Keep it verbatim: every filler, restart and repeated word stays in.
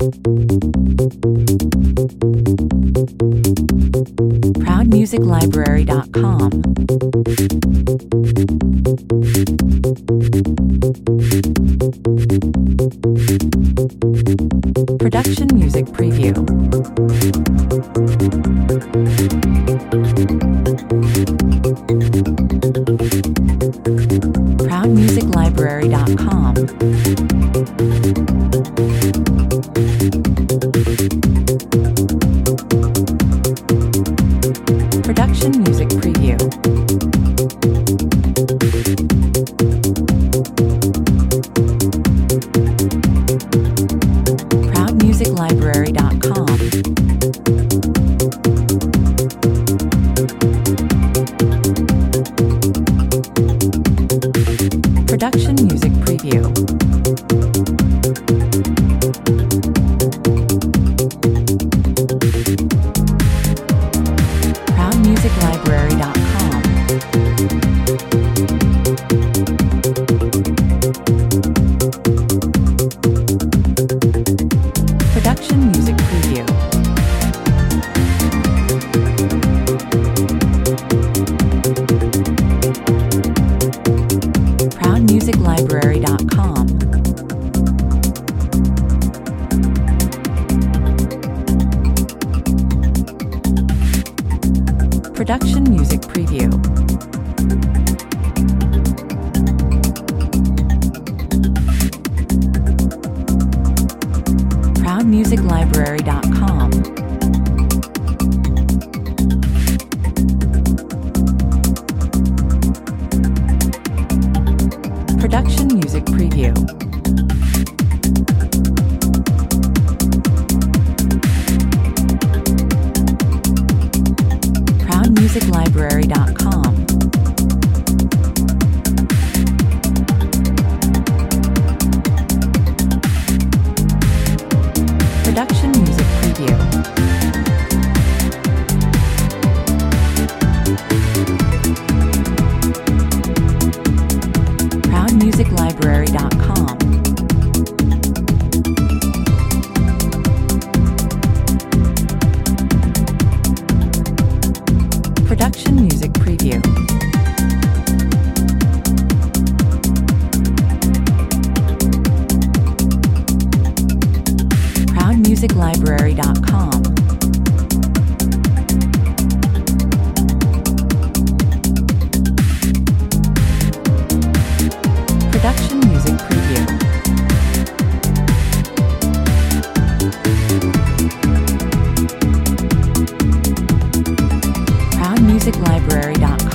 proud music library dot com. Production Music Preview. proud music library dot com. Production Music Preview. proud music library dot com. Production Music Preview. proud music library dot com. Production Music Preview. proud music library dot com. Production Music Preview. proud music library dot com. Production Music Preview. proud music library dot com. Production Music Preview. proud music library dot com. Production Music Preview. proud music library dot com. Production Music Preview. proud music library dot com.